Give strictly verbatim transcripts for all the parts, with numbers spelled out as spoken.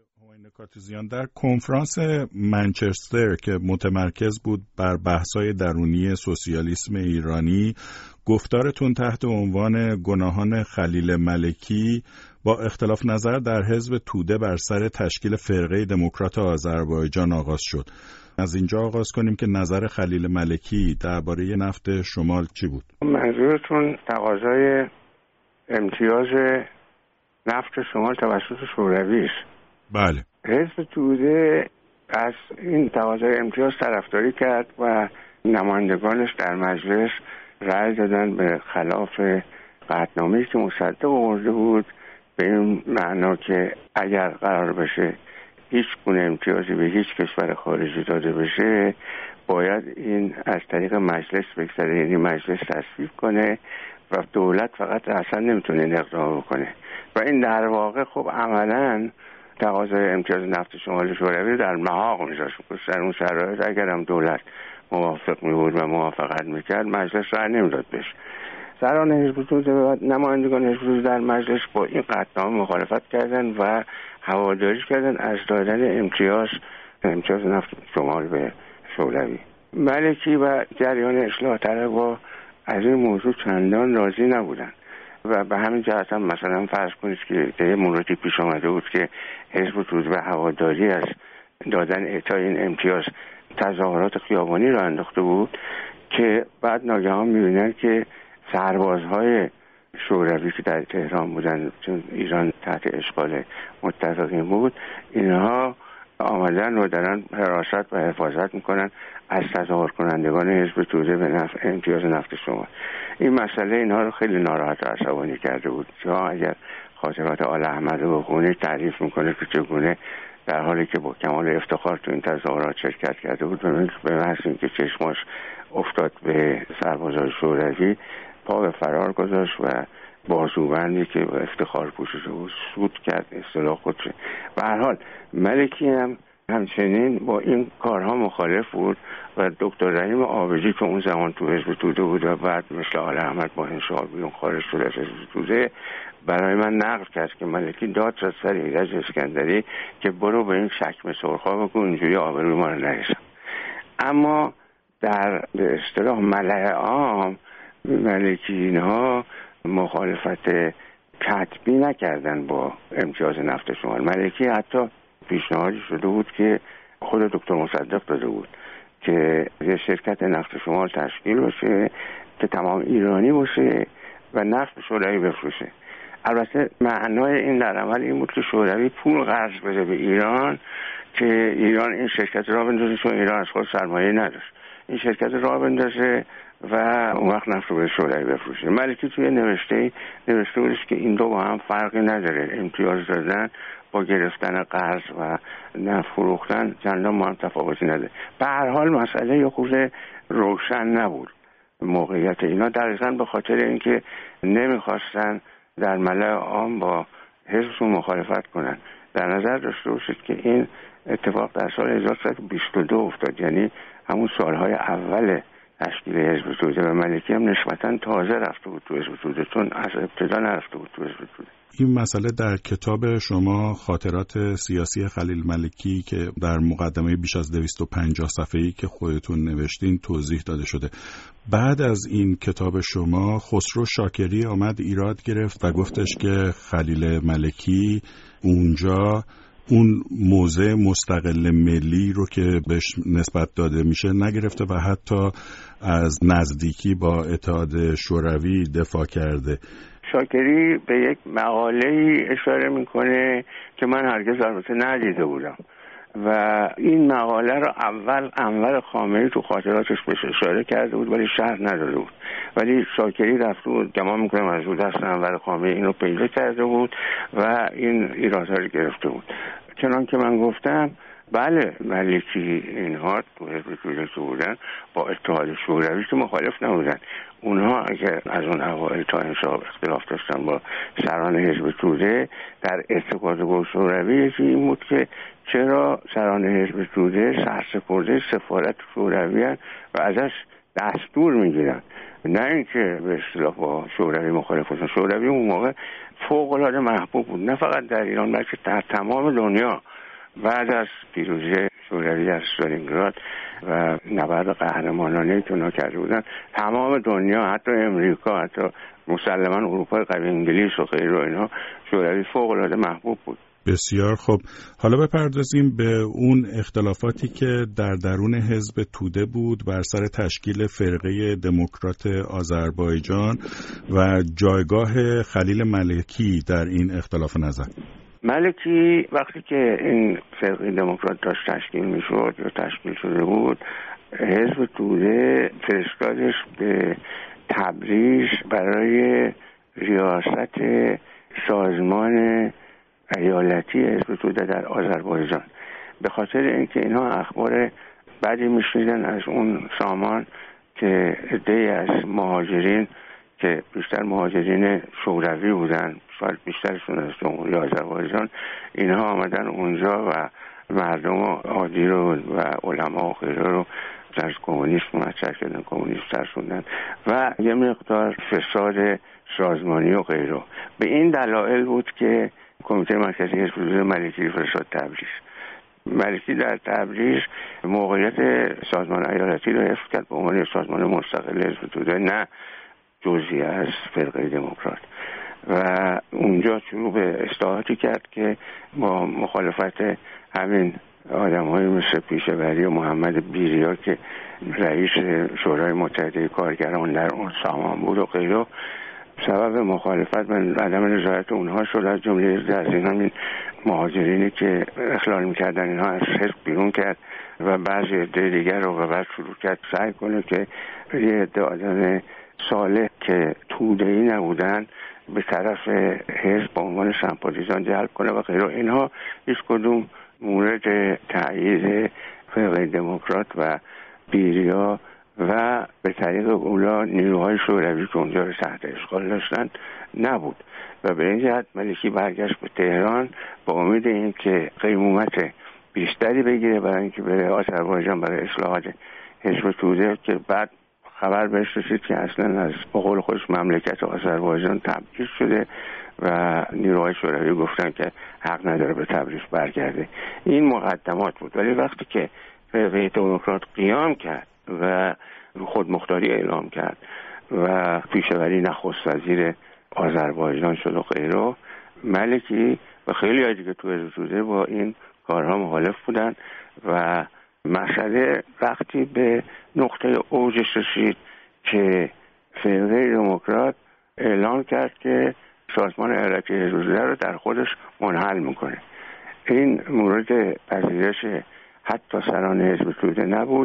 همایون کاتوزیان، در کنفرانس منچستر که متمرکز بود بر بحث‌های درونی سوسیالیسم ایرانی، گفتارتون تحت عنوان گناهان خلیل ملکی با اختلاف نظر در حزب توده بر سر تشکیل فرقه دموکرات آذربایجان آغاز شد. از اینجا آغاز کنیم که نظر خلیل ملکی درباره نفت شمال چی بود؟ منظورتون تقاضای امتیاز نفت شمال توسط شوروی است؟ بله. حزب توده از این تقاضای امتیاز طرفداری کرد و نمایندگانش در مجلس رأی دادن به خلاف قطعنامه‌ای که مصدق آورده بود، به این معنا که اگر قرار بشه هیچ گونه امتیازی به هیچ کشور خارجی داده بشه باید این از طریق مجلس بگذره، یعنی مجلس تصویب کنه و دولت فقط اصلا نمیتونه این اقدام بکنه. و این در واقع خب عملاً تقاضای امتیاز نفت شمال شوروی در محاق میذاشت. در اون شرایط اگر هم دولت موافق میبود و موافقت میکرد مجلس رأی نمیداد بهش. سران حزب توده و نمایندگان حزب توده در مجلس با این قطعنامه مخالفت کردن و هواداری کردن از دادن امتیاز امتیاز نفت شمال به شوروی. ملکی و جریان اصلاح طلبها از این موضوع چندان راضی نبودن و به همین جهت هم مثلا فرض کنید که یه موردی پیش آمده بود که حزب توده به هواداری از دادن اعطای این امتیاز تظاهرات خیابانی را انداخته بود که بعد ناگهان می‌بینن که سربازهای شوروی که در تهران بودن، چون ایران تحت اشغال متفقین بود، اینها آمدن و دارن حراست و حفاظت میکنن از تظاهر کنندگان حزب توده به نفع امتیاز نفت شمال. این مسئله اینها رو خیلی ناراحت و عصبانی کرده بود. چون اگر خاطرات آل احمد رو بخونید تعریف میکنه که چگونه در حالی که با کمال افتخار تو این تظاهرات شرکت کرده بود به محض اینکه چشماش افتاد به سربازای شوروی پا به فرار گذاشت و بازوبندی که با افتخار پوشیده بود سود کرد اصطلاح خودش. به هر حال ملکی هم همچنین با این کارها مخالف بود و دکتر رحیم عابدی که اون زمان تو حزب توده بود و بعد مثل آل احمد با انشاء بیرون خارج شد از حزب توده برای من نقل کرد که ملکی داد زد سر ایرج اسکندری که برو به این شکم سرخا بگو اینجوری آبروی ما رو نریزن. اما در به اصطلاح ملأ عام ملکی اینها مخالفت کتبی نکردن با امتیاز نفت شمال. ملکی حتی پیشنهادی شده بود که خود دکتر مصدق داده بود که یه شرکت نفت شمال تشکیل بشه که تمام ایرانی باشه و نفت به شوروی بفروشه. البته معنای این در عمل این بود که شوروی پول قرض بده به ایران که ایران این شرکت را بندازه، چون ایران از خود سرمایه نداشت، این شرکت را بندازه و اون وقت نفت رو به شوروی بفروشه. ملکی توی نوشته نوشته بودش که این دو با هم فرقی نداره، امتیاز دادن با گرفتن قرض و نفت فروختن چندان با هم تفاوتی نداره. به هر حال مسئله یه خورده روشن نبود موقعیت اینا، دقیقاً به خاطر اینکه نمیخواستن در ملأ عام با حزبشون مخالفت کنن. در نظر داشته باشید که این اتفاق در سال هزار و سیصد و بیست و دو افتاد، یعنی همون سالهای اول تشکیل حزب توده و ملکی هم نسبتاً تازه رفته بود تو حزب توده، چون از ابتدا نرفته بود تو حزب توده. این مسئله در کتاب شما خاطرات سیاسی خلیل ملکی که در مقدمه بیش از دویست و پنجاه صفحه‌ای که خودتون نوشتین توضیح داده شده. بعد از این کتاب شما خسرو شاکری آمد ایراد گرفت و گفتش که خلیل ملکی اونجا اون موضع مستقل ملی رو که بهش نسبت داده میشه نگرفته و حتی از نزدیکی با اتحاد شوروی دفاع کرده. شاکری به یک مقاله‌ای اشاره میکنه که من هرگز البته ندیده بودم و این مقاله رو اول انور خامنه‌ای تو خاطراتش بهش اشاره کرده بود ولی شرح نداده بود، ولی شاکری رفت بود گمان میکنم از بود دست انور خامنه‌ای اینو پیدا کرده بود و این ایرادها رو گرفته بود. چنان که من گفتم بله ملکی اینها تو حزب توده بودن با اتحاد شوروی که مخالف نبودن. اونها اگر از اون اوایل تا انشاء اختلاف داشتن با سران حزب توده در ارتباط با شوروی، یکی این بود که چرا سران حزب توده سرسپرده سفارت شوروی هستند و ازش دستور میگیرن، نه اینکه به اصطلاح با شوروی مخالف باشن. شوروی اون موقع فوق العاده محبوب بود، نه فقط در ایران بلکه در تمام دنیا. بعد از پیروزی شوروی از استالینگراد و نبرد قهرمانانه که اونا کرده بودن، تمام دنیا، حتی امریکا، حتی مسلماً اروپای قوی، انگلیس و غیره و اینا، شوروی فوق‌العاده محبوب بود. بسیار خوب. حالا بپردازیم به اون اختلافاتی که در درون حزب توده بود بر سر تشکیل فرقه دموکرات آذربایجان و جایگاه خلیل ملکی در این اختلاف نظر. ملکی وقتی که این فرقه دموکرات داشت تشکیل میشد یا تشکیل شده بود، حزب توده فرستادش به تبریز برای ریاست سازمان ایالتی حزب توده در آذربایجان، به خاطر اینکه اینها اخبار بدی میشنیدن از اون سامان که عده‌ای از مهاجرین که بیشتر مهاجرین شوروی بودن، شاید بیشترشون از جمهوری آذربایجان، اینها آمدن اونجا و مردم عادی رو و علما و غیره رو در کمونیسم مطرح کردن، کمونیسم ترسوندن و یه مقدار فساد سازمانی و غیره. به این دلایل بود که کمیته مرکزی حزب توده ملکی فرستاد تبریز. ملکی در تبریز موقعیت سازمان ایالتی رو حفظ کرد به عنوان سازمان مستقل حزب توده، نه جزئی از فرقه دموکرات، و اونجا شروع به اصلاحاتی کرد که با مخالفت همین آدم‌های مثل پیشوری و محمد بیریا که رئیس شورای متحده کارگران در اون سامان بود و غیره، سبب مخالفت و عدم رضایت اونها شد. از جمله از این همین مهاجرینی که اخلال میکردن اینها از حزب بیرون کرد و بعضی عده دیگر رو و بعد شروع کرد سعی کنه که یه عده آدم صالح که توده‌ای نبودن به طرف حزب به عنوان سمپاتیزان جلب کنه و غیره. اینها هیچ کدوم مورد تأیید فرقه دموکرات و بیریا و به طریق اولا نیروهای شوروی که اونجا رو تحت اشغال داشتن نبود و به این جهت ملکی برگشت به تهران با امید این که قیمومت بیشتری بگیره برای اینکه بره آذربایجان برای اصلاحات حزب توده، که بعد خبر بهش رسید که اصلا از بقول خودش مملکت آذربایجان تبعید شده و نیروهای شوروی گفتن که حق نداره به تبریز برگرده. این مقدمات بود. ولی وقتی که فرقه دموکرات قیام کرد و خودمختاری اعلام کرد و پیشوری نخست وزیر آذربایجان شد و غیره، ملکی و خیلی های دیگه تو حزب توده با این کارها مخالف بودن و مسئله وقتی به نقطه اوجش رسید که فرقه دموکرات اعلام کرد که سازمان ایالتی حزب توده رو در خودش منحل میکنه. این مورد پذیرش حتی سران حزب توده نبود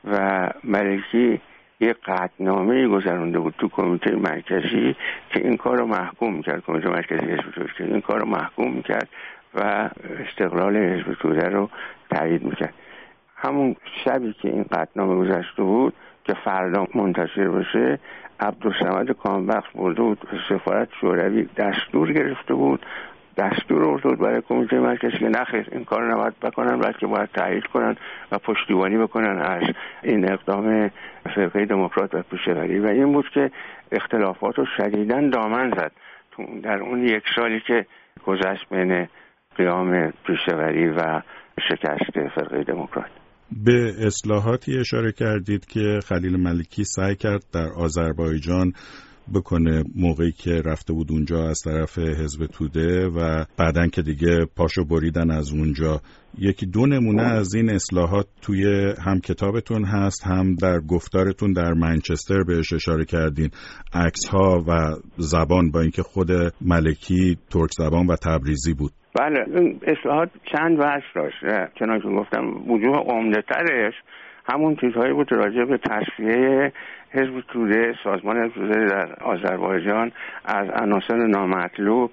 و ملکی یک قطعنامه‌ای گذرونده بود تو کمیته مرکزی که این کار رو محکوم میکرد، کمیته مرکزی حزب توده که این کار رو محکوم میکرد و استقلال حزب توده رو تایید میکرد. همون شبی که این قطعنامه گذشته بود که فردا منتشر بشه، عبدالصمد کامبخش برده بود سفارت شوروی دستور گرفته بود، دستور آورده بود برای کمیته مرکزی که نخیر این کار رو نباید بکنن، بلکه باید تایید کنن و پشتیبانی بکنن از این اقدام فرقه دموکرات و پیشوری. و این بود که اختلافات رو شدیداً دامن زد در اون یک سالی که گذشت بین قیام پیشوری و شکست فرقه دموکرات. به اصلاحاتی اشاره کردید که خلیل ملکی سعی کرد در آذربایجان بکنه موقعی که رفته بود اونجا از طرف حزب توده و بعدن که دیگه پاشو بریدن از اونجا. یکی دو نمونه از این اصلاحات توی هم کتابتون هست، هم در گفتارتون در منچستر بهش اشاره کردین، عکس‌ها و زبان، با اینکه خود ملکی ترک زبان و تبریزی بود. بله، این اصلاحات چند وجه داشت. چنانکه گفتم وجوه عمده‌ترش همون چیزهایی بود راجع به تصفیه حزب توده، سازمان حزب توده در آذربایجان از عناصر نامطلوب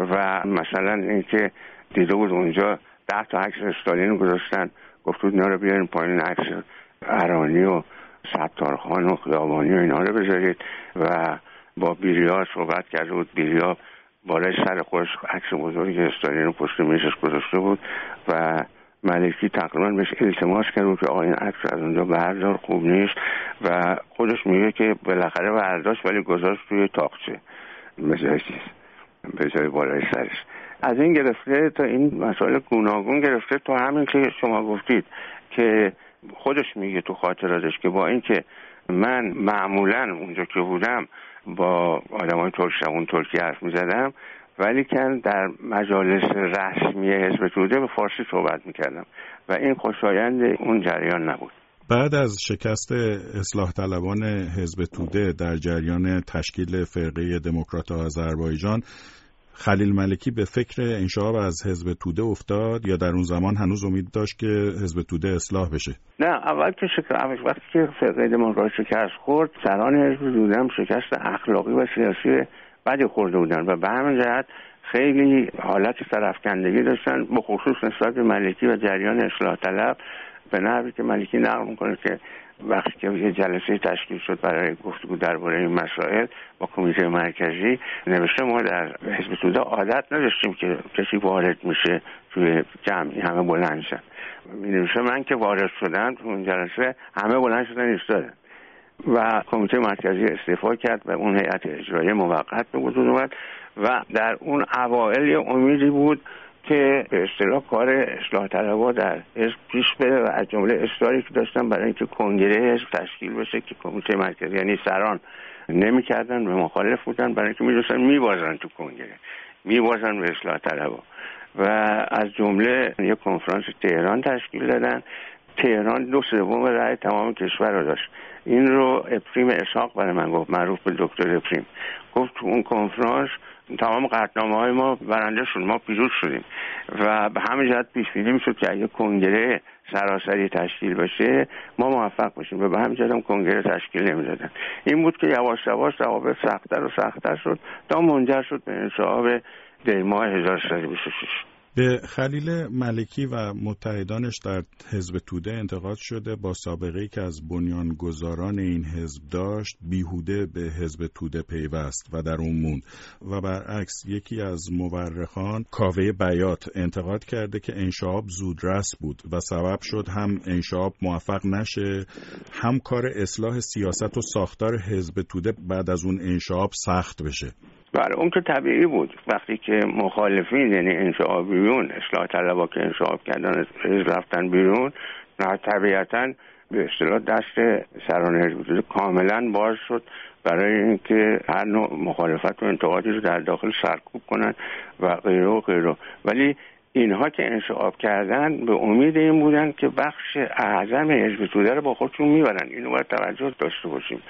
و مثلا اینکه دیده بود اونجا ده تا عکس استالین گذاشتن، گفت بود اینا رو بیارین پایین، عکس ارانی و ستارخان و خیابانی و اینا رو بذارید و با بیریا صحبت کرده بود. بیریا بالای سر خودش عکس بزرگی استالین رو پشت میزش گذاشته بود و ملکی تقریبا بهش التماس کرد که آقا این عکس از اونجا بردار، خوب نیست، و خودش میگه که بالاخره برداشت ولی گذاشت توی تاقچه به جای چیز، به جای بالای سرش. از این گرفته تا این مسائل گوناگون گرفته تا همین که شما گفتید که خودش میگه تو خاطراتش که با اینکه من معمولا اونجا که بودم با آدمای ترک زبون ترکی حرف میزدم، ولی که در مجالس رسمی حزب توده به فارسی صحبت میکردم و این خوشایند اون جریان نبود. بعد از شکست اصلاح طلبان حزب توده در جریان تشکیل فرقه دموکرات آذربایجان، خلیل ملکی به فکر انشعاب از حزب توده افتاد یا در اون زمان هنوز امید داشت که حزب توده اصلاح بشه؟ نه، اول که شکست، وقتی که فرقه دموکرات شکست خورد، سران حزب توده هم شکست اخلاقی و سیاسی بدی خورده بودن و به همین جهت خیلی حالت سرافکندگی داشتن، به خصوص نسبت به ملکی و جریان اصلاح طلب، به نحوی که ملکی نقل میکنه که وقتی که یه جلسه تشکیل شد برای گفتگو درباره این مسائل با کمیته مرکزی، نوشته ما در حزب توده عادت نداشتیم که کسی وارد میشه توی جمعی همه بلند شدن. مینویسه من که وارد شدم تو اون جلسه همه بلند شدن ایستادن و کمیته مرکزی استعفا کرد و اون هیئت اجرایی موقت به وجود اومد و در اون اوائل امیدی بود که به اصطلاح کار اصلاح طلبها در حزب پیش بره و از جمله اصراری که داشتن برای اینکه کنگره حزب تشکیل بشه که کمیته مرکزی یعنی سران نمی‌کردن و مخالف بودن، برای اینکه می‌دونستن می‌بازن تو کنگره، می‌بازن به اصلاح طلبها و از جمله یک کنفرانس تهران تشکیل دادن. تهران دو سوم رأی تمام کشور رو داشت. این رو ابراهیم اسحاق برای من گفت، معروف به دکتر ابراهیم، گفت تو اون کنفرانس تمام قطعنامه‌های ما برنده شد، ما پیروز شدیم و به همین جهت پیش بینی میشد که اگه کنگره سراسری تشکیل بشه ما موفق بشیم و به همین جهت هم کنگره تشکیل نمیدادن. این بود که یواش یواش روابط سخت‌تر و سخت‌تر شد تا منجر شد به انشعاب دی ماه هزار و سیصد و بیست و شش. به خلیل ملکی و متحدانش در حزب توده انتقاد شده با سابقه‌ای که از بنیانگذاران این حزب داشت بیهوده به حزب توده پیوست و در اون موند و برعکس یکی از مورخان کاوه بیات انتقاد کرده که انشعاب زودرس بود و سبب شد هم انشعاب موفق نشه هم کار اصلاح سیاست و ساختار حزب توده بعد از اون انشعاب سخت بشه. برای اون که طبیعی بود وقتی که مخالفین یعنی انشعابیون اصلاح طلبها که انشعاب کردن حزب رفتن بیرون، نه طبیعتاً به اصطلاح دست سران حزب توده کاملا باز شد برای اینکه هر نوع مخالفت و انتقادی رو در داخل سرکوب کنن و غیره و غیره. ولی اینها که انشعاب کردن به امید این بودن که بخش اعظم حزب توده رو با خودشون میبرن. اینو باید توجه داشته باشیم.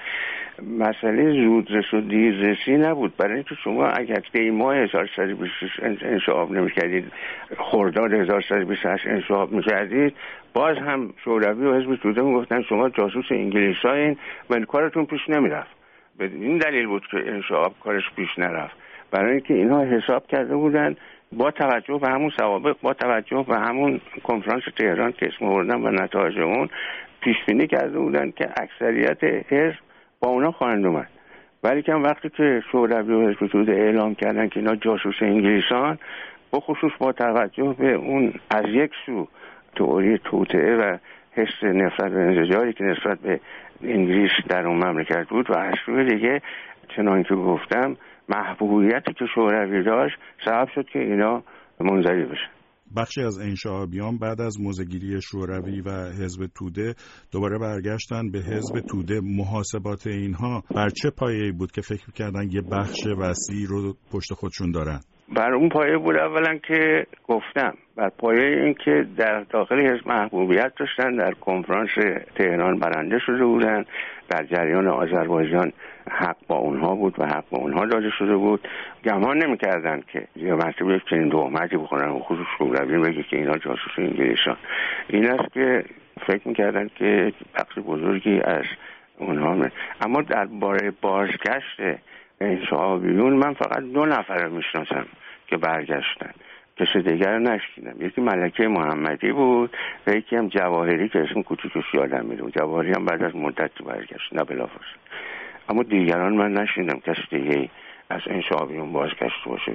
مسئله زودرس و دیررسی نبود، برای اینکه شما اگر دی ماه هزار و سیصد و بیست و شش انشعاب نمی‌کردید، خرداد هزار و سیصد و بیست و هشت انشعاب می‌کردید، باز هم شوروی و حزب توده میگفتن شما جاسوس انگلیسایین و کارتون پیش نمیرفت. به این دلیل بود که انشعاب کارش پیش نرفت، برای اینکه اینها حساب کرده بودن با توجه به همون سوابق، با توجه به همون کنفرانس تهران که اسم آوردن و نتایج اون، پیش بینی کرده بودن که اکثریت حزب با اونا خواهند اومد. ولی که وقتی که شوروی و حزب توده اعلام کردن که اینا جاسوس انگلیسان، به خصوص با توجه به اون از یک سو تئوری توطئه و حس نفرت و انزجاری که نسبت به انگلیس در اون مملکت بود و از سوی دیگه چنان که گفتم محبوبیتی که شوروی داشت سبب شد که اینا منزوی بشن. بخشی از انشعابیان بعد از موضع‌گیری شوروی و حزب توده دوباره برگشتن به حزب توده. محاسبات اینها بر چه پایه‌ای بود که فکر می‌کردن یه بخش وسیعی رو پشت خودشون دارن؟ بر اون پایه بود اولا که گفتم، بر پایه این که در داخل حزب محبوبیت داشتن، در کنفرانس تهران برنده شده بودن، در جریان آذربایجان حق با اونها بود و حق با اونها داده شده بود. گمان نمی‌کردن که یه مرتبه یک چنین تهمتی بکنن، خصوص شوروی بگه که اینا جاسوس انگلیسان. این است که فکر می‌کردن که بخش بزرگی از اونها می. اما در باره بازگشت انشعابیون من فقط دو نفر میشناسم که برگشتن، کسی دیگر نشنیدم. یکی ملکه محمدی بود و یکی هم جواهری که اسم کوچیکش یادم میاد. جواهری هم بعد از مدتی برگشت، نه بلافاصله. اما دیگران من نشنیدم کسی دیگه از انشعابیون بازگشت باشه.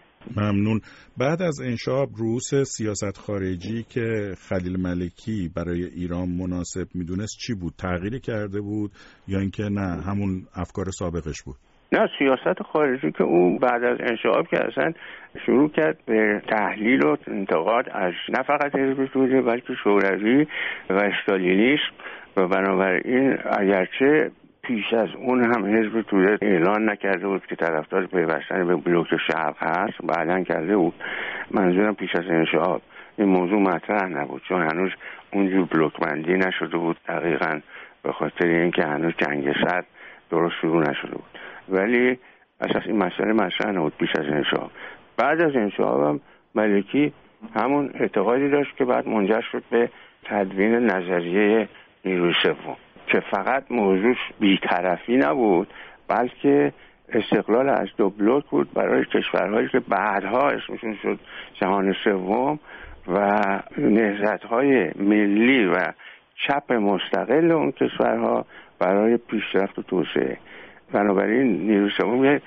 ممنون. بعد از انشعاب رؤوس سیاست خارجی که خلیل ملکی برای ایران مناسب میدونست چی بود؟ تغییری کرده بود یا اینکه نه همون افکار سابقش بود؟ نه، سیاست خارجی که او بعد از انشعاب که اصلا شروع کرد به تحلیل و انتقاد از نه فقط حزب توده بلکه شوروی و استالینیسم، و بنابراین اگرچه پیش از اون هم حزب توده اعلان نکرده بود که طرفدار پیوستن به بلوک شرق هست، بعداً کرده بود. منظورم پیش از انشعاب این موضوع مطرح نبود، چون هنوز اونجور بلوکبندی نشده بود، دقیقاً به خاطر اینکه هنوز جنگ سرد درست شروع نشده بود. ولی اساس این مسئله مطرح نبود پیش از انشعاب. بعد از انشعاب هم ملکی همون اعتقادی داشت که بعد منجر شد به تدوین نظریه نیروی سوم که فقط موضوعش بی‌طرفی نبود بلکه استقلال از دو بلوک بود برای کشورهایی که بعدها اسمشون شد جهان سوم و نهضت‌های ملی و چپ مستقل اون کشورها برای پیشرفت و توسعه. بنابراین نیروی سوم یک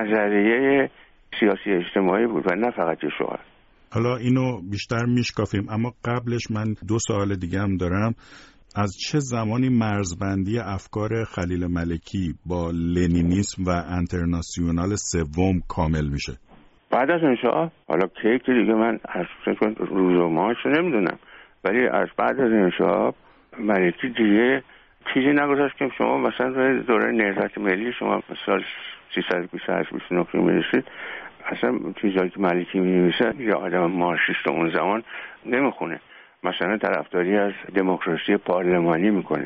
نظریه سیاسی اجتماعی بود و نه فقط شعار. حالا اینو بیشتر میشکافیم، اما قبلش من دو سوال دیگه هم دارم. از چه زمانی مرزبندی افکار خلیل ملکی با لنینیسم و انترناسیونال سوم کامل میشه؟ بعد از انشعاب. حالا کی که دیگه من از روز و ماهش نمیدونم، ولی از بعد از انشعاب ملکی دیگه چیزی نگذاشت که شما مثلا روی دوره نهضت ملی شما سال سیصد و بیست و هشت بیست و نه می‌نویسید، اصلا چیزایی که ملکی می‌نویسه یا آدم مارکسیست اون زمان نمیخونه. مثلا طرفداری از دموکراسی پارلمانی میکنه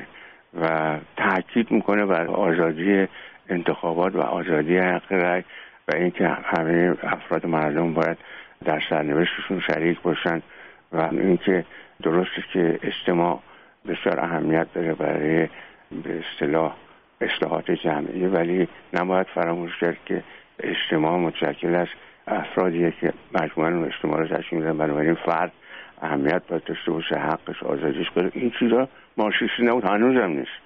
و تاکید میکنه بر آزادی انتخابات و آزادی حق رأی و اینکه همه افراد مردم باید در سرنوشتشون شریک باشن و اینکه درسته که اجتماع بسیار اهمیت داره برای به اصطلاح اصلاحات جمعی، ولی نباید فراموش کرد که اجتماع متشکل از افرادیه که مجموعاً اجتماع رو تشکیل میدن، بنابراین فرد اهمیت باید داشته باشه، حقش آزادیش کنه. این چیزا مارکسیستی نبود، هنوزم نیست.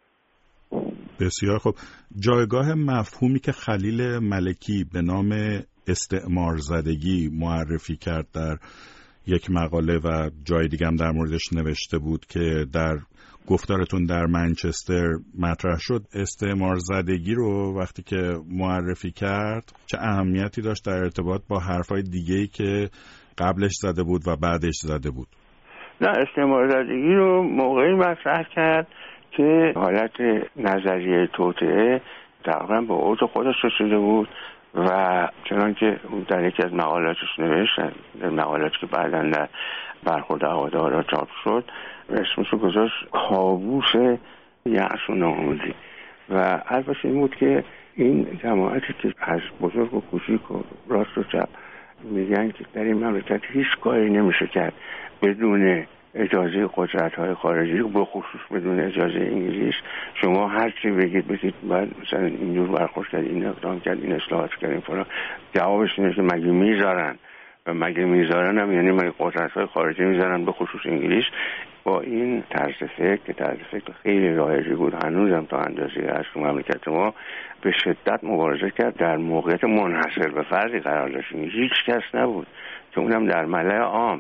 بسیار خوب. جایگاه مفهومی که خلیل ملکی به نام استعمار زدگی معرفی کرد در یک مقاله و جای دیگه هم در موردش نوشته بود که در گفتارتون در منچستر مطرح شد، استعمار زدگی رو وقتی که معرفی کرد چه اهمیتی داشت در ارتباط با حرفای دیگه‌ای که قبلش زده بود و بعدش زده بود؟ نه، استعمار زدگی رو موقعی مطرح کرد که حالت نظریه توطئه تقریبا به اوج خودش رسیده بود و چنانکه در یکی از مقالاتش نوشت، در مقالاتی که بعداً در برخورد هوادارا چاپ شد، اسمش رو گذاشت کابوس یأس و ناامیدی. و البته این بود که این جماعتی که از بزرگ و کوچیک و راست و چپ میگن که در این مملکت هیچ کاری نمیشه کرد بدون اجازه قدرت‌های خارجی، به خصوص بدون اجازه انگلیس. شما هر چی بگید بگید باید مثلا اینجور برخورد کرد، این اقدام کرد، این اصلاحات کرد، این فلان. جوابش اینه که مگه میذارن؟ و مگه میذارن هم یعنی مگه قدرت‌های خارجی میذارن، به خصوص انگلیس. با این طرز فکر که طرز فکر خیلی رایجی بود، هنوزم تا اندازه هست تو مملکت ما، به شدت مبارزه کرد، در موقعیت منحصر به فردی قرار داشت. هیچ کس نبود که اونم در ملأ عام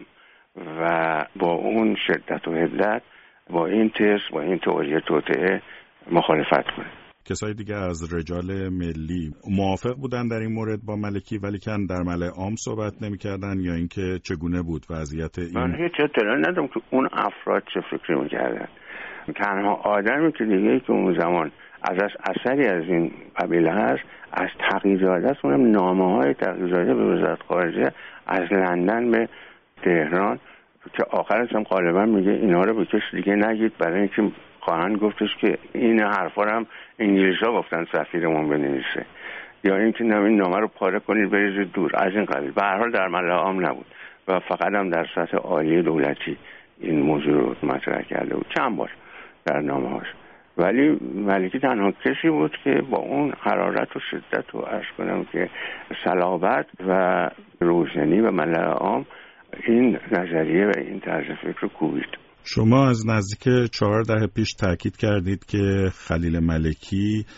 و با اون شدت و حدت با این تز با این تئوری توطئه مخالفت کنه. کسای دیگه از رجال ملی موافق بودن در این مورد با ملکی ولی کن در ملأ عام صحبت نمی‌کردن، یا اینکه چگونه بود وضعیت این؟ من هیچ اطلاعی ندارم که اون افراد چه فکری می‌کردن. تنها آدمی که دیگه که اون زمان ازش اثری از این قبیله هست از تقی‌زاده است، اونم نامه‌های تقی‌زاده به وزارت خارجه از لندن به تهران که آخرش هم غالبا میگه اینا رو به کسی دیگه نگید، برای اینکه خواهند گفتش که این حرفا رو هم انگلیس‌ها گفتن سفیرمون بنویسه، یا اینکه این نامه رو پاره کنید بریزید دور، از این قبیل. به هر حال در ملأ عام نبود و فقط هم در سطح عالی دولتی این موضوع رو مطرح کرده بود چند بار در نامه‌هاش. ولی ملکی تنها کسی بود که با اون حرارت و شدت و عرض کنم که صلابت و روشنی و ملأ عام این نظریه و این طرز فکر رو کوبید. شما از نزدیک چهار دهه پیش تاکید کردید که خلیل ملکی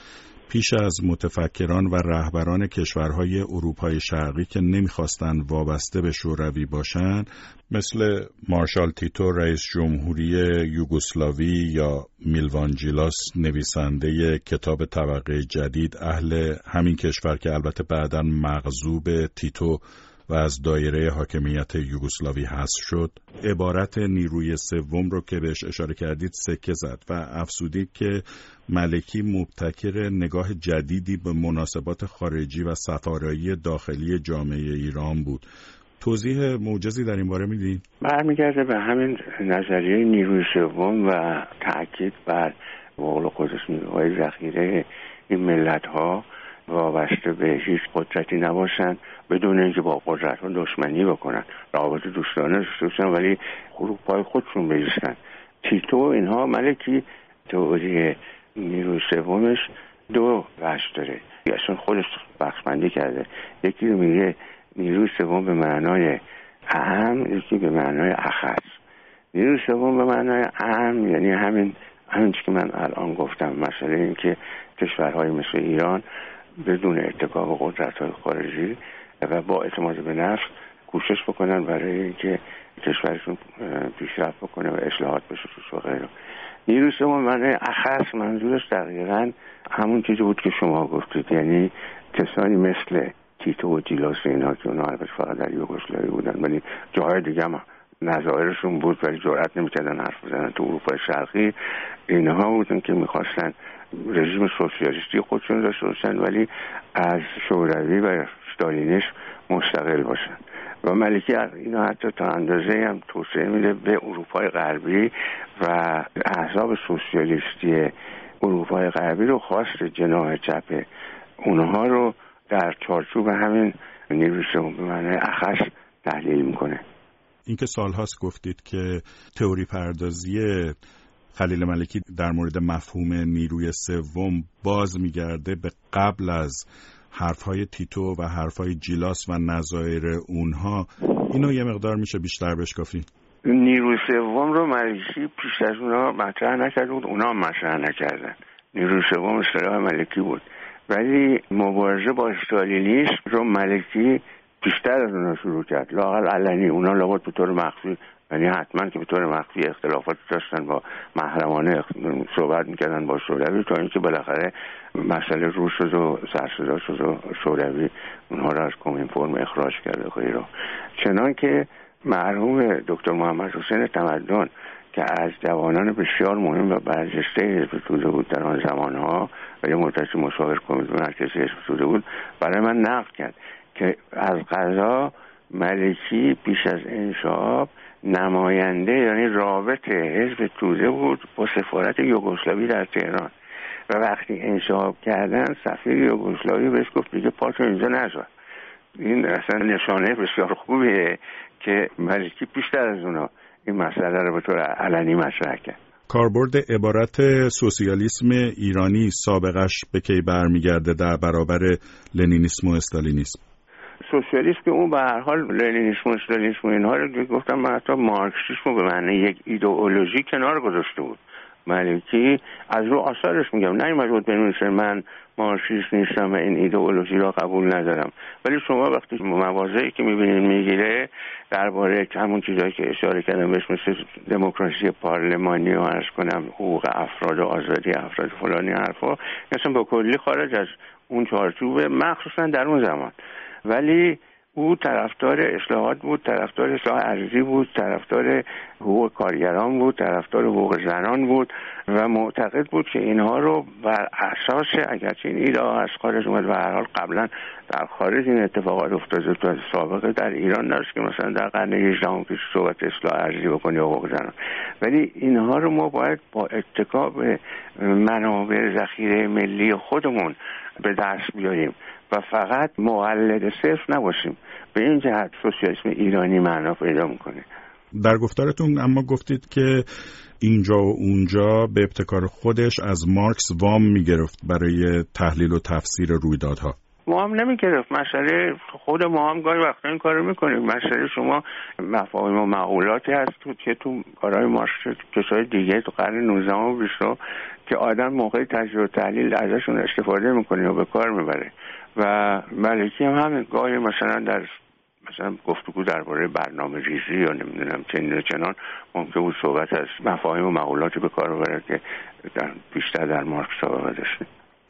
پیش از متفکران و رهبران کشورهای اروپای شرقی که نمیخواستند وابسته به شوروی باشند، مثل مارشال تیتو رئیس جمهوری یوگسلاوی یا میلوانجیلاس نویسنده کتاب طبقه جدید، اهل همین کشور که البته بعداً مغضوب تیتو و از دایره حاکمیت یوگسلاوی حذف شد، عبارت نیروی سوم رو که بهش اشاره کردید سکه زد و افزودید که ملکی مبتکر نگاه جدیدی به مناسبات خارجی و سفارایی داخلی جامعه ایران بود. توضیح موجزی در این باره میدین؟ برمیگرده به همین نظریه نیروی سوم و تأکید بر قول خودش نیروهای ذخیره این ملت‌ها وابسته به هیچ قدرتی نباشن، بدون اینکه با قدرت ها دشمنی بکنن، روابط دوستانه داشته باشن ولی اروپای خودشون بیستن. تیتو اینها ملکی تئوری نیروی سومش دو بخش داره، اصلا خودش بخش‌بندی کرده. یکی میگه نیروی سوم به معنای اهم، یکی به معنای اخص. نیروی سوم به معنای اهم یعنی همین همین چیزی که من الان گفتم، مسئله این که کشورهای مثل ایران بدون اتکا به قدرت‌های خارجی و با اعتماد به نفس کوشش بکنن برای اینکه کشورشون پیشرفت بکنه و اصلاحات بشه و غیره. نیروی سوم معنی اخص منظورش دقیقاً همون چیزی بود که شما گفتید، یعنی کسانی مثل تیتو و جیلاس اینا که اونا البته فقط در یوگسلاوی بودن ولی جاهای دیگه هم نظایرشون بود ولی جرئت نمی‌کردن حرف بزنن. تو اروپای شرقی اینها بودن که می‌خواستن رژیم سوسیالیستی خودشون داشته باشن ولی از شوروی و استالینیسم مستقل باشن و ملکی اینا حتی تا اندازه هم توسعه میده به اروپای غربی و احزاب سوسیالیستی اروپای غربی رو خواست جناح چپ اونها رو در چارچوب همین نیروی سوم به معنی اخص تحلیل میکنه. این که سالهاست گفتید که تئوری پردازی خلیل ملکی در مورد مفهوم نیروی سوم باز میگرده به قبل از حرفهای تیتو و حرفهای جیلاس و نظایر اونها، اینو یه مقدار میشه بیشتر بشکافی؟ نیروی سوم رو ملکی پیش از اونها مطرح نکرده بود، اونها هم مطرح نکردن. نیروی سوم اصطلاح ملکی بود ولی مبارزه با استالینیسم رو ملکی بیشتر از اونها شروع کرد، لااقل علنی. اونا لابد به طور مخفی، یعنی حتما که به طور مخفی اختلافات داشتن، با محرمانه صحبت میکردن با شوروی تا اینکه بالاخره مسئله روز شد و سرصدا شد و شوروی اونها را از کمینفرم اخراج کرد و غیره. چنان که مرحوم دکتر محمد حسین تمدن که از جوانان بسیار مهم و برجسته حزب توده بود در آن زمانها و یه مدتی مشاور کمیته مرکزی حزب توده بود، برای من نقل کرد که از قضا ملکی پیش از انشعاب نماینده یعنی رابط حزب توده بود با سفارت یوگسلاوی در تهران و وقتی انشعاب کردن سفیر یوگسلاوی بهش گفت دیگه پاتو اینجا نذار. این اصلا نشانه بسیار خوبیه که ملکی بیشتر از اونا این مسئله رو به طور علنی مطرح کرد. کاربرد عبارت سوسیالیسم ایرانی سابقش به کی برمیگرده در برابر لنینیسم و استالینیسم؟ سوسیالیسم که اون به هر حال لنینیسم و استالینیسم و اینها رو گفتم، من حتی مارکسیسم رو به معنی یک ایدئولوژی کنار گذاشته بود. ملکی از رو آثارش میگم نیومد بود بنویسه من مارکسیست نیستم و این ایدئولوژی را قبول ندارم، ولی شما وقتی مواضعی که میبینید میگیره درباره همون چیزایی که اشاره کردم بهش، مثل دموکراسی پارلمانی و عرض کنم حقوق افراد و آزادی افراد فلانی حرفا، مثلا با کلی خارج از اون چارچوب مخصوصا در اون زمان، ولی او طرفدار اصلاحات بود، طرفدار اصلاح ارضی بود، طرفدار حقوق کارگران بود، طرفدار حقوق زنان بود و معتقد بود که اینها رو بر اساس اگرچه این ایده ها از خارج اومد و هر حال قبلا در خارج این اتفاقات افتاده تو از سابقه در ایران نرسید که مثلا در قرن هجدهم پیش صحبت اصلاح ارضی بکنی حقوق زنان، ولی اینها رو ما باید با اتکا به منابع ذخیره ملی خودمون به دست بیاریم و فقط مقلد صرف نباشیم. به این جهت سوسیالیسم ایرانی معنا پیدا میکنه. در گفتارتون اما گفتید که اینجا و اونجا به ابتکار خودش از مارکس وام میگرفت برای تحلیل و تفسیر رویدادها. ما هم نمیگرفت. مسئله خود ما هم گاهی وقتا این کارو میکنیم. مسئله شما مفاهیم و معقولاتی هست تو که تو کارهای مارکس کسای دیگه تو قرن نوزدهم و بیستم که آدم موقع تجزیه و تحلیل ازشون استفاده میکنه و به کار میبره. و ملکی هم همین گاهی مثلا در مثلا گفتگو درباره برنامه ریزی یا نمیدونم چنین و چنان ممکن بود صحبت از مفاهیم و معقولاتی به کار ببره که در بیشتر در مارکس سابقه داشته.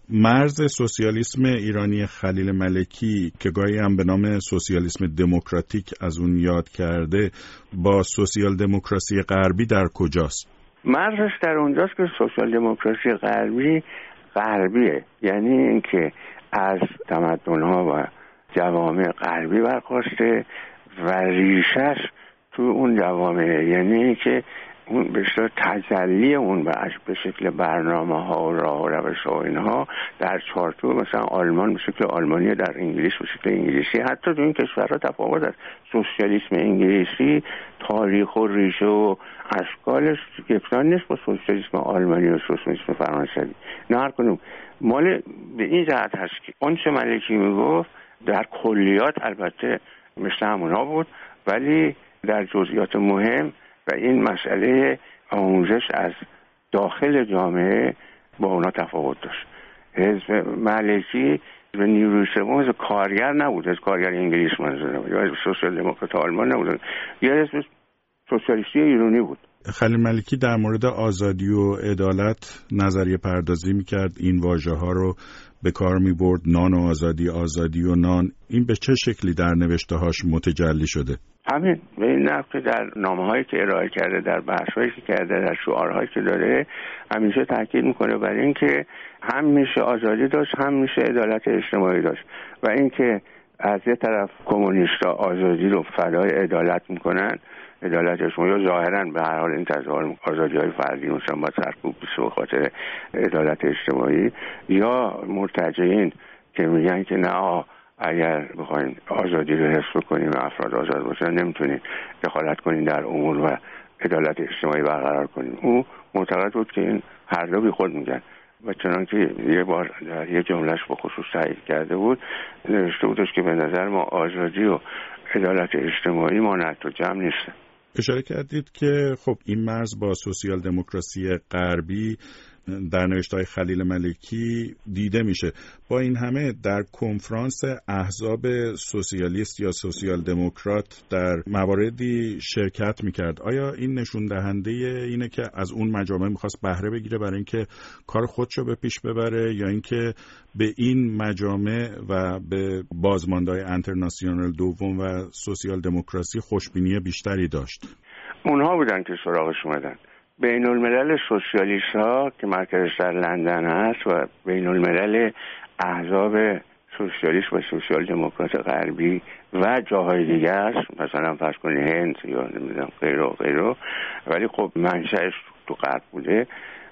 مرز سوسیالیسم ایرانی خلیل ملکی که گاهی هم به نام سوسیالیسم دموکراتیک از اون یاد کرده با سوسیال دموکراسی غربی در کجاست؟ مرزش در اونجاست که سوسیال دموکراسی غربی غربیه، یعنی اینکه از تمدن‌ها و جوامع غربی برخواسته و ریشش تو اون جوامع، یعنی اینکه اون به شکل تجلی اون به شکل برنامه ها و راه و روش ها و اینها در چارچوب مثلا آلمان به شکل آلمانی، در انگلیس به شکل انگلیسی. حتی تو این کشورها تفاوت است. سوسیالیسم انگلیسی تاریخ و ریشه و اشکالش یکسان نیست با سوسیالیسم آلمانی و سوسیالیسم فرانسوی. نه، هر کدوم مال به این جهت هست که اون چه ملکی میگفت در کلیات البته مثل همونا بود، ولی در جزئیات مهم و این مسئله آموزش از داخل جامعه با اونا تفاوت داشت. حزب ملکی و نیروی سوم حزب کارگر نبود، حزب کارگر انگلیس منظورم، یا حزب سوسیال دموکرات آلمان نبود، یا حزب سوسیالیستی ایرانی بود. خلیل ملکی در مورد آزادی و عدالت نظریه پردازی میکرد، این واژه ها رو به کار میبرد، نان و آزادی، آزادی و نان. این به چه شکلی در نوشته هاش متجلی شده؟ همین به این نحو که در نامه‌هایی که ارائه کرده، در بحث‌هایی که کرده، در شعارهایی که داره، همیشه تاکید میکنه بر این که هم میشه آزادی داشت، هم میشه عدالت اجتماعی داشت. و اینکه از یه طرف کمونیست‌ها آزادی رو فدای عدالت میکنن، عدالت اجتماعی ظاهراً به هر حال این تظاهر آزادی‌های فردی مثلا با سرکوب به خاطر عدالت اجتماعی، یا مرتجعین که میگن که نه اگر بخواین آزادی رو حفظ کنیم و افراد آزاد باشن نمیتونین دخالت کنین در امور و عدالت اجتماعی برقرار کنین. او معتقد بود که این هر دو بی خود میگن و چنانکه یه بار در یه جملهش به خصوص تایید کرده بود، نوشته بودش که به نظر ما آزادی و عدالت اجتماعی مانعت و جمع نیست. اشاره کردید که خب این مرز با سوسیال دموکراسی غربی در نوشته‌های خلیل ملکی دیده میشه. با این همه در کنفرانس احزاب سوسیالیست یا سوسیال دموکرات در مواردی شرکت میکرد. آیا این نشون دهنده اینه که از اون مجامع میخواست بهره بگیره برای اینکه کار خودشو به پیش ببره، یا اینکه به این مجامع و به بازماندهای انترناسیونال دوم و سوسیال دموکراسی خوشبینی بیشتری داشت؟ اونها بودن که سراغش اومدن. بین الملل سوسیالیست ها که مرکزش در لندن هست و بین الملل احزاب سوسیالیست و سوسیال دموکرات غربی و جاهای دیگه است، مثلا فرض کنید هند یا نمیدونم غیره و غیره، ولی خب منشأش تو غرب بوده.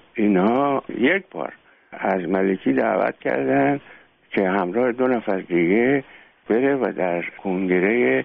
اینا یک بار از ملکی دعوت کردن که همراه دو نفر دیگه بره و در کنگره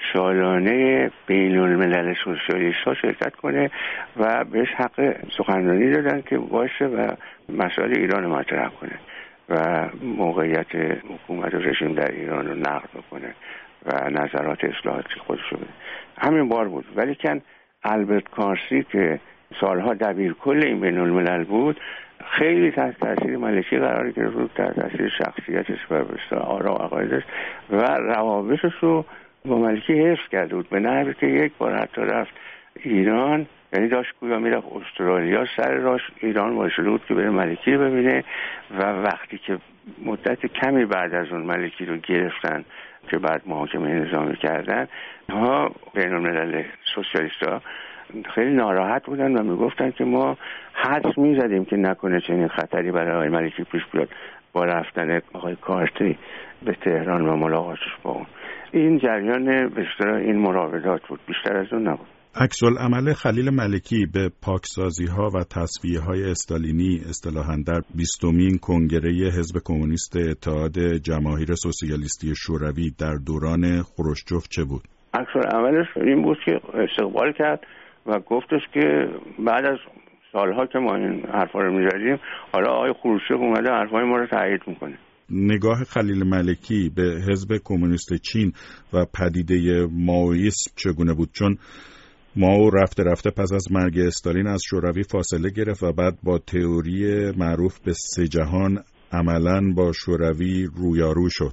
سالانه بین الملل سوسیالیست ها شرکت کنه و بهش حق سخنرانی دادن که باشه و مسائل ایران مطرح کنه و موقعیت حکومت و رژیم در ایران رو نقد کنه و نظرات اصلاحاتی خودش رو بده. همین بار بود. ولی کن البرت کارسی که سالها دبیر کل این بین الملل بود خیلی تحت تاثیر ملکی قرار گرفت بود، تحت تاثیر شخصیتش و به آرا و عقایدش و روابطش رو با ملکی حفظ کرده بود، به نحوی که یک بار حتی رفت ایران، یعنی داشت گویا میرفت استرالیا، سر راش ایران وایساده بود که بره ملکی رو ببینه و وقتی که مدت کمی بعد از اون ملکی رو گرفتن که بعد محاکمه نظامی کردن، ها بین الملل سوسیالیست‌ها خیلی ناراحت بودن و میگفتن که ما حدس میزدیم که نکنه چنین خطری برای آقای ملکی پیش بیاد با رفتن آقای کارتی به تهران و ملاقاتش با اون. این جریان به اصطلاح این مراودات بود، بیشتر از اون نبود. عکس العمل خلیل ملکی به پاکسازی ها و تصفیه های استالینی اصطلاحاً در بیستمین کنگره حزب کمونیست اتحاد جماهیر سوسیالیستی شوروی در دوران خروشچوف چه بود؟ عکس العملش این بود که استقبال کرد و گفتش که بعد از سالها که ما این حرفا رو می‌زدیم، حالا آقای خروشچوف اومده حرفای ما رو تایید میکنه. نگاه خلیل ملکی به حزب کمونیست چین و پدیده مائویسم چگونه بود؟ چون مائو رفته رفته پس از مرگ استالین از شوروی فاصله گرفت و بعد با تئوری معروف به سه جهان عملاً با شوروی رویارو شد.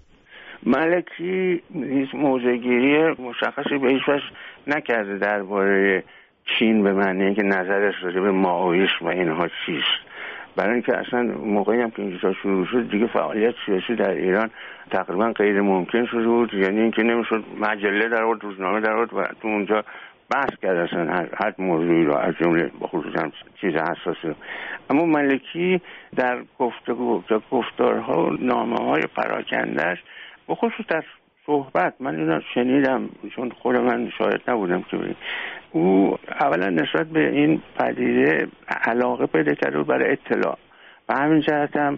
ملکی هیچ موضع‌گیری مشخصی به هیچ وجه نکرده درباره چین به معنی که نظرش راجع به مائویسم و اینها چیست. برای اینکه اصلا موقعی هم که اینجا شروع شد دیگه فعالیت سیاسی در ایران تقریبا غیر ممکن شده بود، یعنی اینکه نمیشد مجله در آورد، روزنامه در آورد و تو اونجا بحث کرد اصلا هر, هر موضوعی رو، از جمله خصوصا چیز حساسی. اما ملکی در گفتگو در گفتارها و نامه‌های پراکنده‌اش به خصوص در صحبت، من اینو شنیدم چون خود من شاهد نبودم که بید. او اولا نسبت به این پدیده علاقه پیدا کرده برای اطلاع و همین جهت هم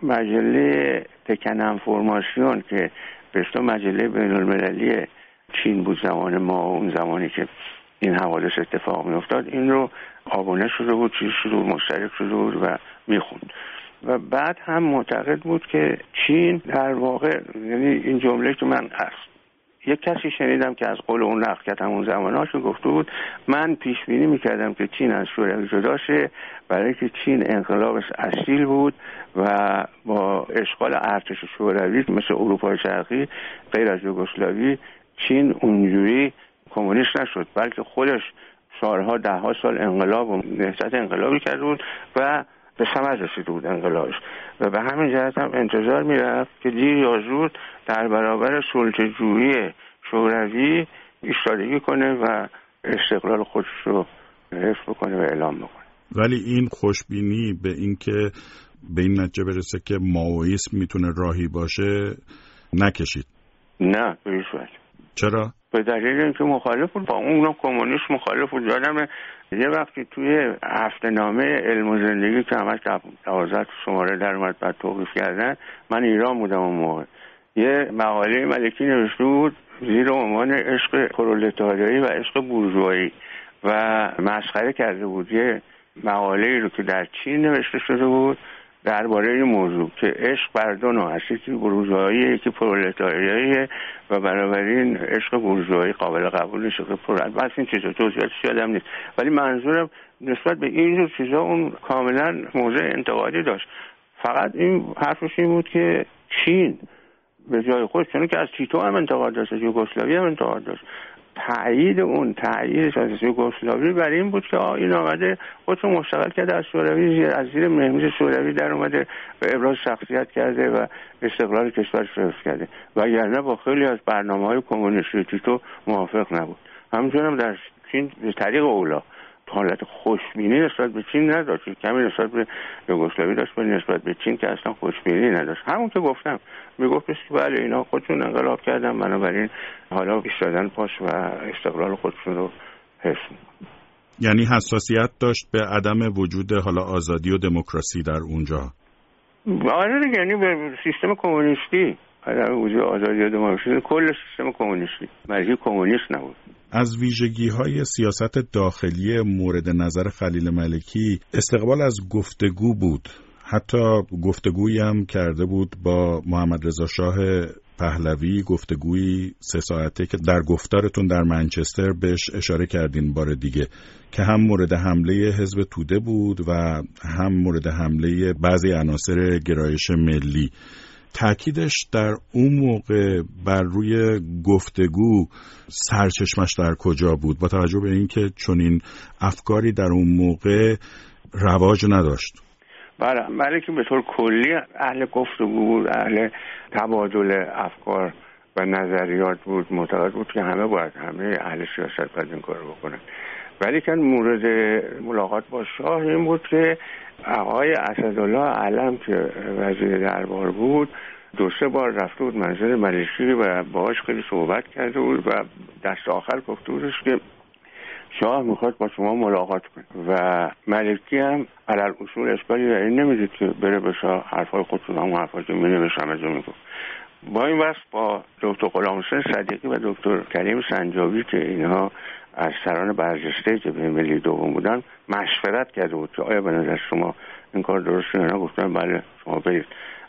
مجله تکن انفورماسیون که به اصطلاح مجله بین المللی چین بود زمان ما، اون زمانی که این حوادث اتفاق می افتاد، این رو آبونه شده بود، چیز شده بود، مشترک شده بود و میخوند. و بعد هم معتقد بود که چین در واقع، یعنی این جمله که من هست یک کسی شنیدم که از قول اون نقل کرد همون زمانهاش گفته بود من پیش بینی میکردم که چین از شوروی جدا شه، برای که چین انقلابش اصیل بود و با اشغال ارتش شوروی مثل اروپای شرقی غیر از یوگسلاوی چین اونجوری کمونیست نشد، بلکه خودش سالها ده ها سال انقلاب و نهضت انقلابی کرده بود و به ثمر رسیده بود انقلابش و به همین جهت هم انتظار میرفت که دیر یا زود در برابر سلطه‌جویی شوروی ایستادگی کنه و استقلال خودش رو حفظ بکنه و اعلام بکنه. ولی این خوشبینی به این که به این نتیجه برسه که مائویسم میتونه راهی باشه نکشید؟ نه به هیچ وجه. چرا؟ به دلیل اینکه مخالف بود، با اون کمونیست مخالف بود. یادم یه وقتی توی هفته نامه علم و زندگی که همش دوازده شماره در اومد بعد توقیف کردن، من ایران بودم اون موقع، یه مقاله ملکی نوشته بود زیر عنوان عشق پرولتاریایی و عشق بورژوایی و مسخره کرده بود یه مقاله رو که در چین نوشته شده بود درباره این موضوع که عشق بر دو نوع است، یکی بورژوایی یکی پرولتاریایی و بنابراین عشق بورژوایی قابل قبول نیست. بس این چیزا توضیحاتش یادم نیست، ولی منظورم نسبت به این جور چیزا اون کاملا موضع انتقادی داشت. فقط این حرفش این بود که چین به جای خود، چون که از تیتو هم انتقاد داشت، از یوگسلاوی هم انتقاد داشت، تایید اون تایید از یوگسلاوی بر این بود که این آمده خودشو مستقل کرده از شوروی، از زیر مهمیز شوروی در اومده و ابراز شخصیت کرده و استقلال کشورش رو حفظ کرده، وگرنه با خیلی از برنامه‌های کمونیستی تیتو موافق نبود. همچنین هم در چین به طریق اولا حالت خوشبینی نسبت به چین نداشت، کمی نسبت به یوگسلاوی داشت ولی نسبت به چین که اصلا خوشبینی نداشت. همون که گفتم میگفتش که بله اینا خودشون انقلاب کردن، بنابراین حالا ایستادن پاش و استقلال خودشون رو حفظ می‌کنن. یعنی حساسیت داشت به عدم وجود حالا آزادی و دموکراسی در اونجا. آره دیگه، یعنی به سیستم کمونیستی، عدم وجود آزادی و دموکراسی کل سیستم کمونیستی، مرجع کمونیست نبود. از ویژگی‌های سیاست داخلی مورد نظر خلیل ملکی استقبال از گفتگو بود. حتی گفتگویی هم کرده بود با محمد رضا شاه پهلوی، گفتگویی سه ساعته که در گفتارتون در منچستر بهش اشاره کردین بار دیگه، که هم مورد حمله حزب توده بود و هم مورد حمله بعضی عناصر گرایش ملی. تأکیدش در اون موقع بر روی گفتگو سرچشمش در کجا بود، با توجه به اینکه چنین افکاری در اون موقع رواج نداشت؟ بله، ملکی به طور کلی اهل گفتگو بود، اهل تبادل افکار و نظریات بود، معتقد بود که همه باید، همه اهل سیاست باید این کار بکنن. ولی که مورد ملاقات با شاه این بود که آقای اسدالله علم که وزیر دربار بود دو سه بار رفته بود منزل ملکی و باهاش خیلی صحبت کرده بود و دست آخر گفته بودش که شاه میخواد با شما ملاقات کنه و ملکی هم علل اصول اشکالی این نمیدید که بره به شاه حرفای خودشون هم حرفای که مینوشم از اون میگفت. با این وقت با دکتر غلامحسین صدیقی و دکتر کریم سنجابی که اینها از سران برجسته جبهه ملی دوم بودن مشورت کرده بود که آیا به نظر شما این کار درسته یا نه؟ گفتن بله شما برید.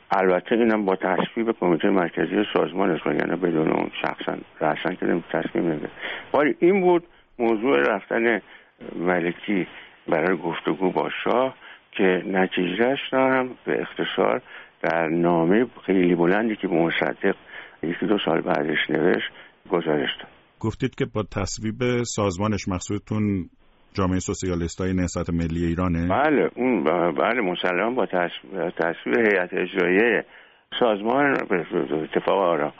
البته اینم با تصویب کمیته مرکزی سازمان است، یعنی بدون اون شخصا رأساً که تصمیم نمیگیره. ولی این بود موضوع رفتن ملکی برای گفتگو با شاه که نتیجهش هم به اختصار در نامه خیلی بلندی که مصدق یکی دو سال بعدش نوشت گزارش داد. گفتید که با تصویب سازمانش، مقصودتون جامعه سوسیالیستای نهضت ملی ایرانه؟ بله اون بله مسلماً با تصویب هیئت اجراییه سازمان اتفاق آرا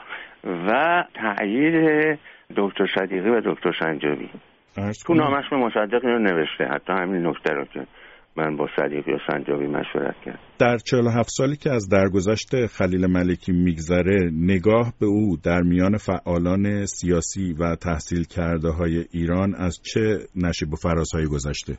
و تأیید دکتر صدیقی و دکتر سنجابی. تو نامش به مصدق اینو نوشته، حتی همین نکته رو که من با صدیقی و سنجابی مشورت کردم. در چهل و هفت سالی که از درگذشت خلیل ملکی میگذره، نگاه به او در میان فعالان سیاسی و تحصیل کرده های ایران از چه نشیب و فرازهایی گذشته؟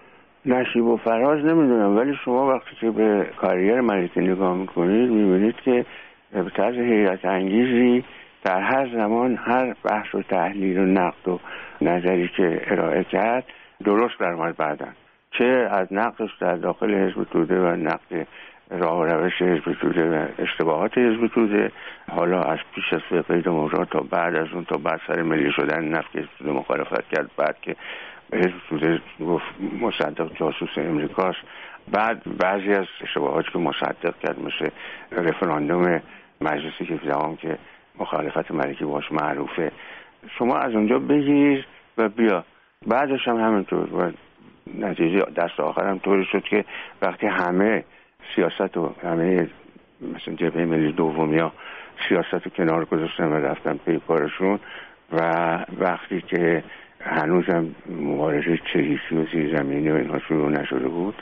نشیب و فراز نمیدونم، ولی شما وقتی که به کاریر ملکی نگاه میکنید میبینید که به طرز حیرت انگیزی در هر زمان هر بحث و تحلیل و نقد و نظری که ارائه کرد درست درآمد بعداً، چه از نقدش در داخل حزب توده و نقد راه و روش حزب توده و اشتباهات حزب توده، حالا از پیش از فقید مجرد تا بعد از اون تا بعد سر ملی شدن نفت حزب توده مخالفت کرد، بعد که حزب توده گفت مصدق جاسوس امریکاست، بعد بعضی از اشتباهاتی که مصدق کرد مثل رفراندوم مجلسی که زمان که مخالفت ملکی باش معروفه، شما از اونجا بگیر و بیا. بعدش هم همینطور و نتیجه دست آخر هم طوری شد که وقتی همه سیاست و همه مثلا جبهه ملی دومی ها سیاست رو کنار گذاشتن و رفتن پی کارشون و وقتی که هنوزم مبارزه چریکی و زیرزمینی و اینها شروع نشده بود،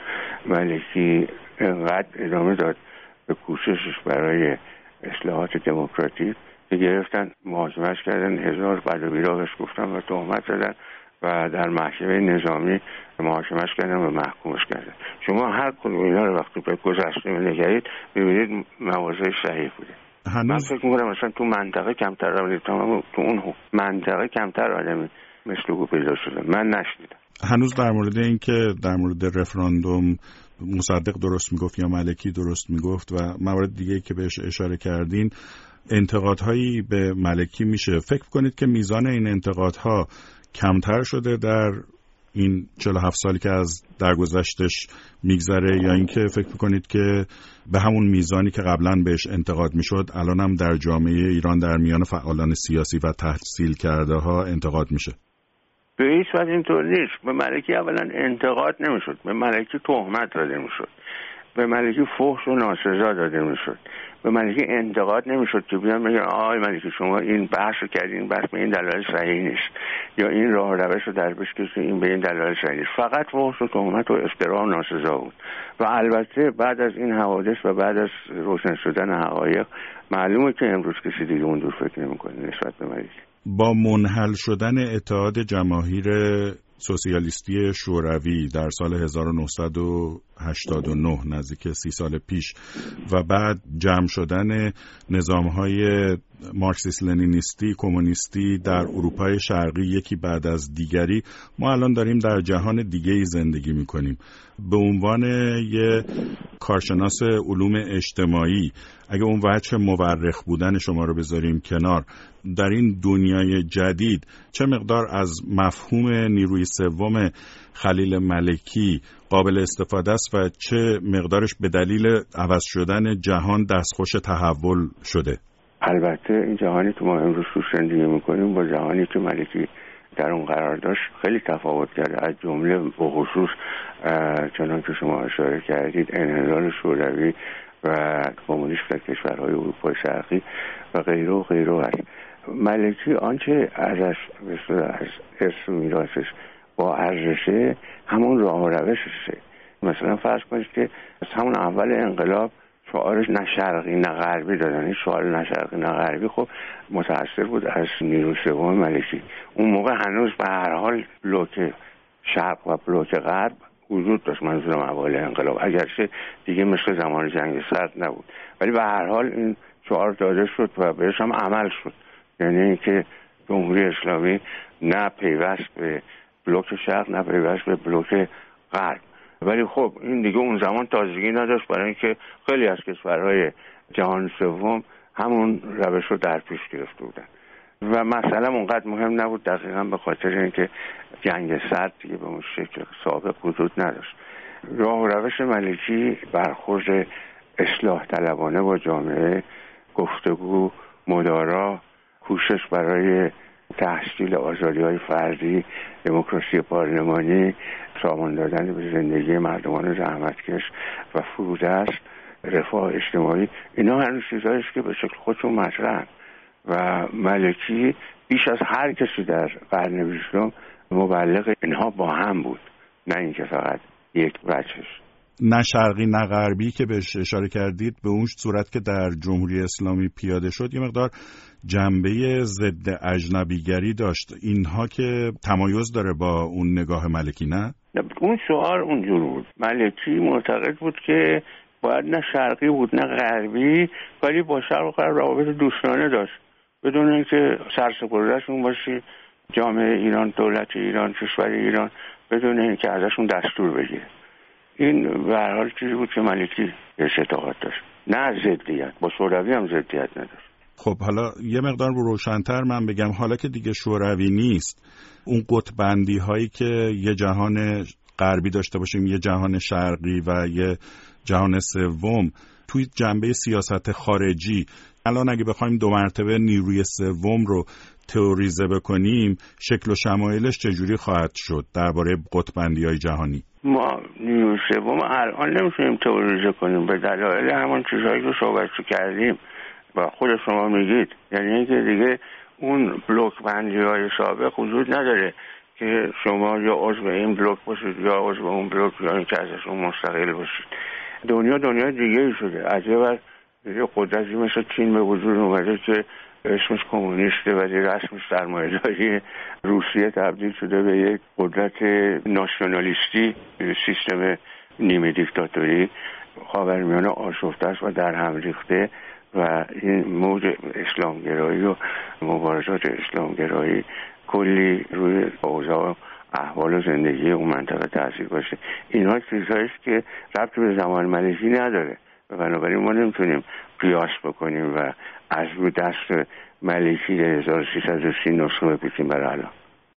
ملکی انقدر ادامه داد به کوششش برای اصلاحات دموکراتیک که گرفتن محاکمه‌اش کردن، هزار بد و بیرا بهش گفتن و تهمت زدن و در محکمه نظامی محاکمه‌اش کردن و محکومش کردن. شما هر کدوم اینا رو وقتی به گذشته نگرید می‌بینید مواضع صحیح بوده. هنوز... من فکر می‌کنم مثلا تو منطقه کمتر آدمی تو اون منطقه کمتر آدمی مثل او پیدا شده، من نشنیدم. هنوز در مورد این که در مورد رفراندوم مصدق درست میگفت یا ملکی درست میگفت و موارد دیگه که بهش اشاره کردین، انتقادهایی به ملکی میشه. فکر کنید که میزان این انتقادها کمتر شده در این چهل و هفت سالی که از درگذشتش میگذره، یا اینکه فکر کنید که به همون میزانی که قبلا بهش انتقاد میشد الان هم در جامعه ایران در میان فعالان سیاسی و تحصیل کرده ها انتقاد میشه؟ به هیچ وجه اینطور نیست. به ملکی اولا انتقاد نمیشد، به ملکی تهمت داده میشد، به ملکی فحش و ناسزا داده میشد، به ملکی انتقاد نمیشد که بیان بگن آقای ملکی شما این بحث رو کردین، بحث به این دلایل صحیح نیست، یا این راه روش رو در پیش کشیدین، این به این دلایل صحیح نیست. فقط فحش و تهمت و افترا و ناسزا بود. و البته بعد از این حوادث و بعد از روشن شدن حقایق معلومه که امروز کسی دیگه اونجور فکر نمیکنه نسبت به ملکی. با منحل شدن اتحاد جماهیر سوسیالیستی شوروی در سال هزار و نهصد و هشتاد و نه، نزدیک سی سال پیش، و بعد جمع شدن نظام‌های مارکسیست لنینیستی کمونیستی در اروپای شرقی یکی بعد از دیگری، ما الان داریم در جهان دیگه‌ای زندگی می‌کنیم. به عنوان یه کارشناس علوم اجتماعی، اگه اون وجه مورخ بودن شما رو بذاریم کنار، در این دنیای جدید چه مقدار از مفهوم نیروی سوم خلیل ملکی قابل استفاده است و چه مقدارش به دلیل عوض شدن جهان دستخوش تحول شده؟ البته این جهانی که ما امروز توش زندگی میکنیم با جهانی که ملکی در اون قرار داشت خیلی تفاوت کرده، از جمله به خصوص چنان که شما اشاره کردید انحلال شوروی و کمونیسم در کشورهای اروپای شرقی و غیره و غیره هست. ملکی آنچه ازش از اسم میراثش با ارزشه همون راه و روششه. مثلا فرض کنید که از همون اول انقلاب شعارش نه شرقی نه غربی دادن. این شعار نه شرقی نه غربی خب متأثر بود از نیروی سوم ملکی. اون موقع هنوز به هر حال بلوک شرق و بلوک غرب وجود داشت، منظورم اول انقلاب، اگرچه دیگه مثل زمان جنگ سرد نبود، ولی به هر حال این شعار داده شد و بهش هم عمل شد. یعنی اینکه جمهوری اسلامی نه پیوست به بلوک شرق نه پیوست به بلوک غرب. ولی خب این دیگه اون زمان تازگی نداشت، برای اینکه خیلی از کشورهای جهان سوم همون روش رو در پیش گرفته بودن و مثلا اونقدر مهم نبود، دقیقا به خاطر اینکه جنگ سرد دیگه به اون شکل سابق وجود نداشت. راه و روش ملکی برخورد اصلاح طلبانه با جامعه، گفتگو، مدارا، کوشش برای تحصیل آزادی‌های فردی، دموکراسی پارلمانی، سامان دادن به زندگی مردمان زحمتکش و فرودست، رفاه اجتماعی، اینا هنوز چیزایی است که به شکل خودشون مطرحن و ملکی بیش از هر کسی در قرن بیستم مبلغ اینها با هم بود، نه اینکه فقط یک وجهش. نه شرقی نه غربی که بهش اشاره کردید به اون صورت که در جمهوری اسلامی پیاده شد یه مقدار جنبه ضد اجنبیگری داشت. اینها که تمایز داره با اون نگاه ملکی؟ نه، اون شعار اونجور بود. ملکی معتقد بود که باید نه شرقی بود نه غربی، ولی با شرق و غرب روابط دوستانه داشت بدون اینکه سرسپردهشون باشی جامعه ایران، دولت ایران، کشور ایران، بدون اینکه ازشون دستور بگیره. این به هر حال چیزی بود که ملکی بهش اعتقاد داشت، نه ضدیت. با شوروی هم ضدیت نداشت. خب حالا یه مقدار روشن‌تر من بگم، حالا که دیگه شوروی نیست، اون قطب‌بندی هایی که یه جهان غربی داشته باشیم، یه جهان شرقی و یه جهان سوم، توی جنبه سیاست خارجی الان اگه بخوایم دو مرتبه نیروی سوم رو تئوریزه بکنیم، شکل و شمایلش چجوری خواهد شد درباره قطب‌بندی‌های جهانی؟ ما نیروی سوم الان نمیتونیم تئوریزه کنیم به دلایل همون چیزهایی که صحبت کردیم و خود شما میگید، یعنی اینکه دیگه اون بلوک بندی‌های سابق وجود نداره که شما یا عضو این بلوک باشید یا عضو اون بلوک یا اینکه ازشون مستقل باشید. دنیا دنیا دیگه ای شده. عجب یه قدرتی مثل چین به وجود اومده که اسمش کمونیسته ولی رسمش سرمایه‌داری روسیه تبدیل شده به یک قدرت ناسیونالیستی، سیستم نیمه دیکتاتوری. خاورمیانه آشفته است و در هم ریخته و این موج اسلامگرایی و مبارزات اسلامگرایی کلی روی اوضاع احوال و زندگی اون منطقه تاثیر باشه. اینها چیزهایی است که ربطی به زمان ملکی نداره و بنابراین ما نمیتونیم قیاس بکنیم و از رو دست ملکی هزار و سیصد و سی نسخه بپیچیم برای الان.